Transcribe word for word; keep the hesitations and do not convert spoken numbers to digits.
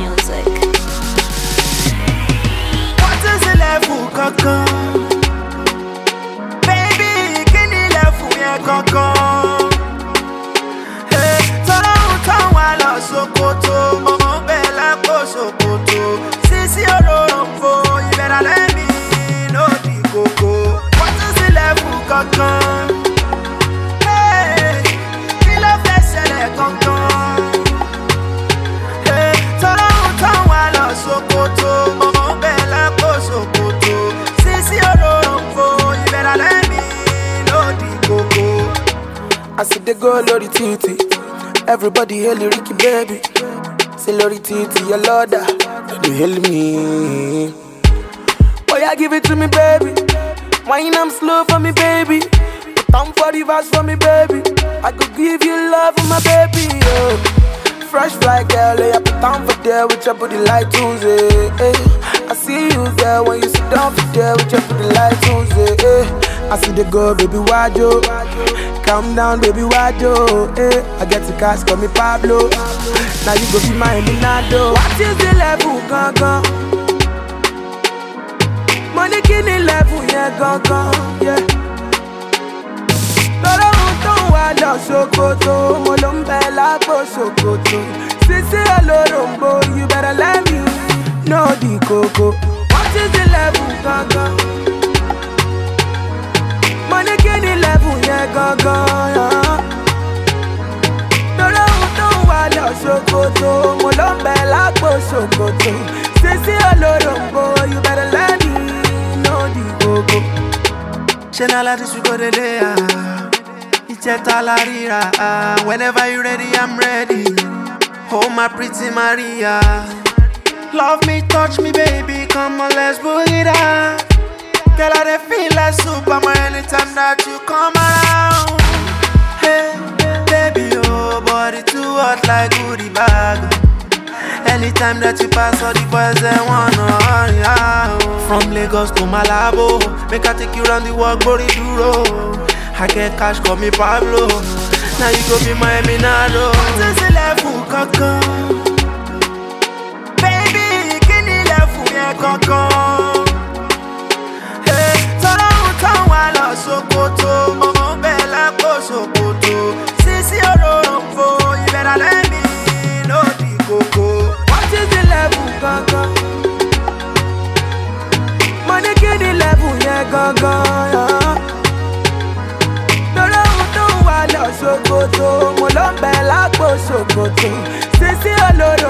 music. What is the level, Coco? Baby, can you level me, Coco? Hey, Toro Tawa lo Sokoto, Momo Bella ko Sokoto. Sisi Olorofo, you better let me know the Coco. What is the level, Coco? Hey, you love that select Coco. Hey, Toro Tawa lo Sokoto, Momo Bella ko Sokoto. Sisi Olorofo, you better let me know the Coco. I see the girl Lori Titi. Everybody hail Ricky baby. Say Lori Titi, your Lorda. You hail me. Oh yeah, give it to me, baby. Wine I'm slow for me, baby. Put on for the verse for me, baby. I could give you love for my baby. Oh. Fresh fly girl, yeah, put on for there with your booty like Tuesday. Eh. I see you there when you sit down for there with your booty like Tuesday. Eh. I see the girl, baby, why yo? Calm down, baby, why yo? Eh. I get the cash, call me Pablo. Now you go be my Eminado. What is the level, gun gun? Money kini level, yeah, gun gun, yeah. Loro don't want no Sokoto, Molombe la po Sokoto. Sisi Olorombo, you better let me know the Coco. What is the level, gun gun? Money kini level, yeah, gun gun, yeah. Loro don't want no Sokoto, Molombe la po Sokoto. Sisi Olorombo, you better let me know the Coco. Shenala this we go to lay. Whenever you're ready, I'm ready. Oh, my pretty Maria. Love me, touch me, baby. Come on, let's boogie down. Girl, I dey feel like Superman anytime that you come around. Hey, baby, oh, body too hot like goodie bag. Anytime that you pass, all the boys they wanna hurry out. From Lagos to Malabo, make I take you round the world, body duro. I get cash, call me Pablo. Now you go be my Eminado. What is the level, Coco? Baby, can you level me, Coco? Hey, Toro Tawa lo Sokoto, Momo Bella ko Sokoto. Sisi Olorofo, you better let me know the Coco. What is the level, Coco? Money kini level, yeah, Coco, yeah. Sokoto, Molombe la po Sokoto. Sisi Olorombo.